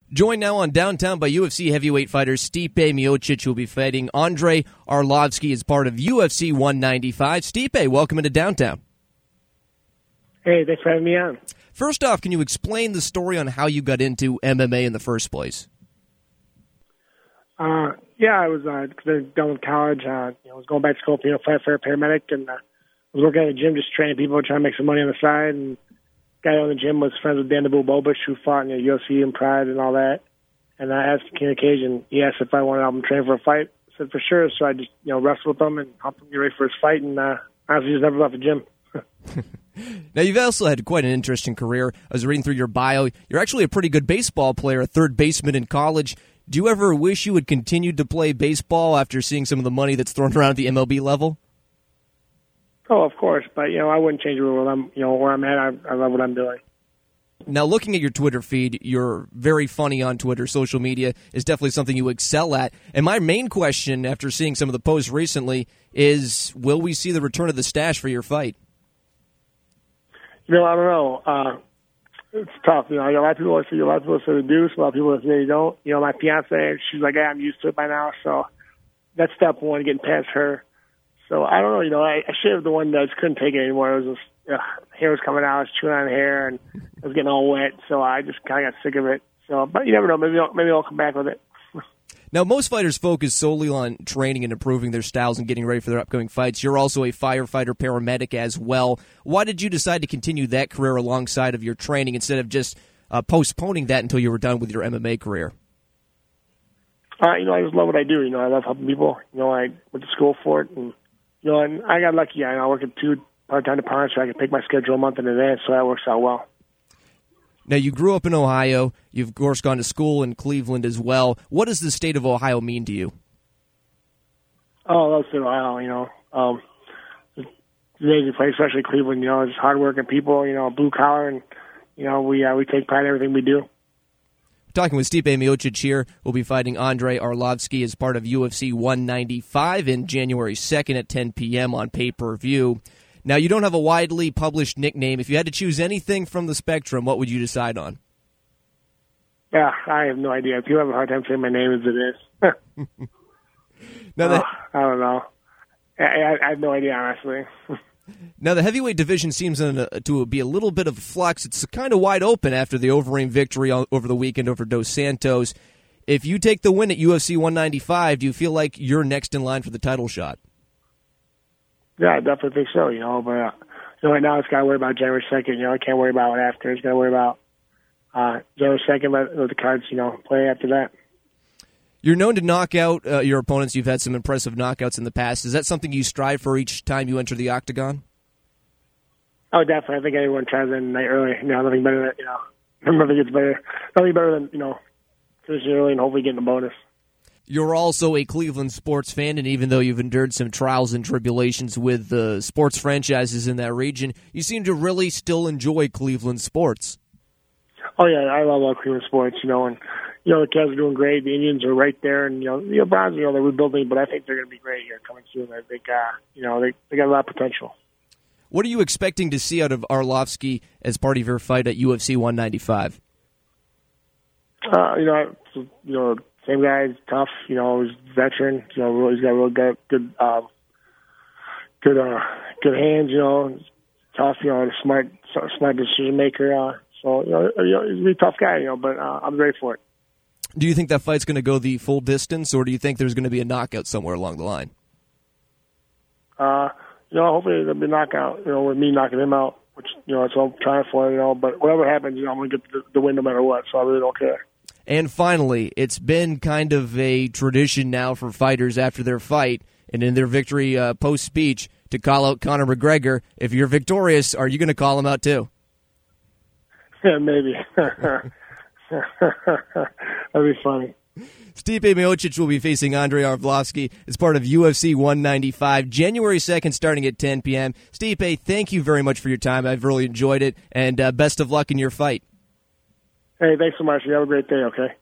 Joined now on Downtown by UFC heavyweight fighter Stipe Miocic, who will be fighting Andrei Arlovski as part of UFC 195. Stipe, welcome into Downtown. Hey, thanks for having me on. First off, can you explain the story on how you got into MMA in the first place? I was done with college. I was going back to school to fight for a paramedic, and I was working at a gym just training people, trying to make some money on the side. And the guy on the gym was friends with Dan Bobish, who fought in the UFC and Pride and all that. And I asked him on occasion, he asked if I wanted to help him train for a fight. I said for sure. So I just wrestled with him and helped him get ready for his fight. And honestly, just never left the gym. Now, you've also had quite an interesting career. I was reading through your bio. You're actually a pretty good baseball player, a third baseman in college. Do you ever wish you had continued to play baseball after seeing some of the money that's thrown around at the MLB level? Oh, of course. But, I wouldn't change the rule. Where I'm at, I love what I'm doing. Now, looking at your Twitter feed, you're very funny on Twitter. Social media is definitely something you excel at. And my main question, after seeing some of the posts recently, is will we see the return of the stash for your fight? I don't know. It's tough. A lot of people say they do, so a lot of people say they don't. My fiance, she's like, I'm used to it by now. So that's step one, getting past her. So I don't know. I shaved the one that I just couldn't take it anymore. It was just hair was coming out, I was chewing on hair, and it was getting all wet. So I just kind of got sick of it. So, but you never know. Maybe I'll come back with it. Now, most fighters focus solely on training and improving their styles and getting ready for their upcoming fights. You're also a firefighter paramedic as well. Why did you decide to continue that career alongside of your training instead of just postponing that until you were done with your MMA career? I just love what I do. I love helping people. I went to school for it, and and I got lucky. I work at 2 part-time departments, so I can pick my schedule a month in advance, so that works out well. Now, you grew up in Ohio. You've, of course, gone to school in Cleveland as well. What does the state of Ohio mean to you? Oh, that's Ohio, it's an amazing place, especially Cleveland. It's hardworking people, blue collar, and, we take pride in everything we do. Talking with Stipe Miocic here. We'll be fighting Andrei Arlovski as part of UFC 195 in January 2nd at 10 p.m. on pay-per-view. Now, you don't have a widely published nickname. If you had to choose anything from the spectrum, what would you decide on? Yeah, I have no idea. People have a hard time saying my name as it is. Now I don't know. I have no idea, honestly. Now, the heavyweight division seems to be a little bit of a flux. It's kind of wide open after the Overeem victory over the weekend over Dos Santos. If you take the win at UFC 195, do you feel like you're next in line for the title shot? Yeah, I definitely think so, but right now it's got to worry about January 2nd. I can't worry about it after. It's got to worry about January 2nd, let the cards, play after that. You're known to knock out your opponents. You've had some impressive knockouts in the past. Is that something you strive for each time you enter the octagon? Oh, definitely. I think everyone tries in the night early. Nothing better than, nothing gets better. Nothing better than, finishing early and hopefully getting a bonus. You're also a Cleveland sports fan, and even though you've endured some trials and tribulations with the sports franchises in that region, you seem to really still enjoy Cleveland sports. Oh, yeah, I love all Cleveland sports, and, the Cavs are doing great. The Indians are right there, and, the Browns, they're rebuilding, but I think they're going to be great here coming soon. I think, they got a lot of potential. What are you expecting to see out of Arlovski as part of your fight at UFC 195? Same guy, he's tough, he's a veteran, he's got real good hands, tough, smart decision maker, so, he's a really tough guy, but I'm ready for it. Do you think that fight's going to go the full distance, or do you think there's going to be a knockout somewhere along the line? Hopefully there'll be a knockout, with me knocking him out, which, that's what I'm trying for, but whatever happens, I'm going to get the win no matter what, so I really don't care. And finally, it's been kind of a tradition now for fighters after their fight and in their victory post-speech to call out Conor McGregor. If you're victorious, are you going to call him out too? Yeah, maybe. That'd be funny. Stipe Miocic will be facing Andrei Arlovski as part of UFC 195, January 2nd, starting at 10 p.m. Stipe, thank you very much for your time. I've really enjoyed it, and best of luck in your fight. Hey, thanks so much. You have a great day, okay?